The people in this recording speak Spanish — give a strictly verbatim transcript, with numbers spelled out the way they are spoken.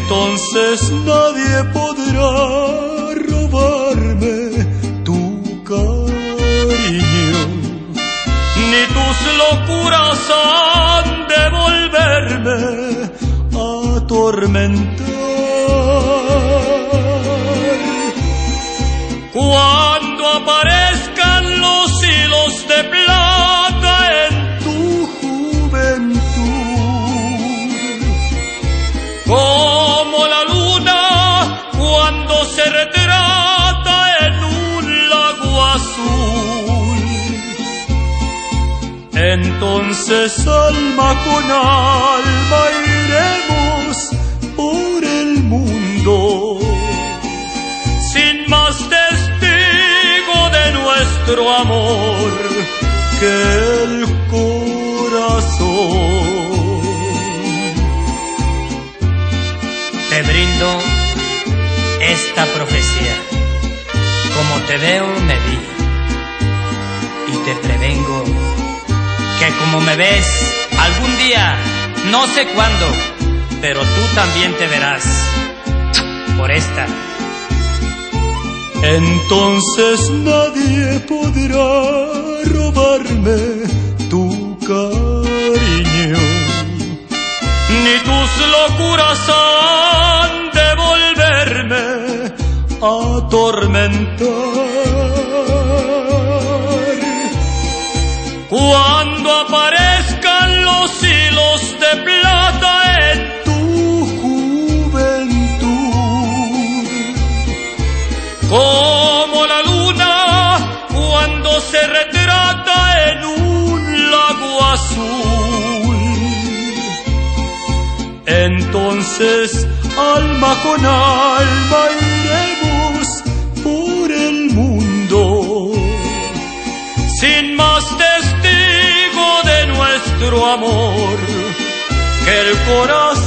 entonces nadie podrá robarme tu cariño, ni tus locuras han de volverme a atormentar. Cuando aparezcan los hilos de plata en tu juventud, como la luna cuando se retrata en un lago azul, entonces alma con alma iremos por el mundo, sin más testigo de nuestro amor que el corazón. Te brindo esta profecía, como te veo me vi, y te prevengo que como me ves algún día, no sé cuándo, pero tú también te verás por esta. Entonces nadie podrá robarme tu cariño, ni tus locuras han de volverme a atormentar. Cuando aparezcan los hilos de plata en tu juventud, como la luna cuando se retrata en un lago azul, entonces alma con alma iremos por el mundo, sin más testigo de nuestro amor que el corazón.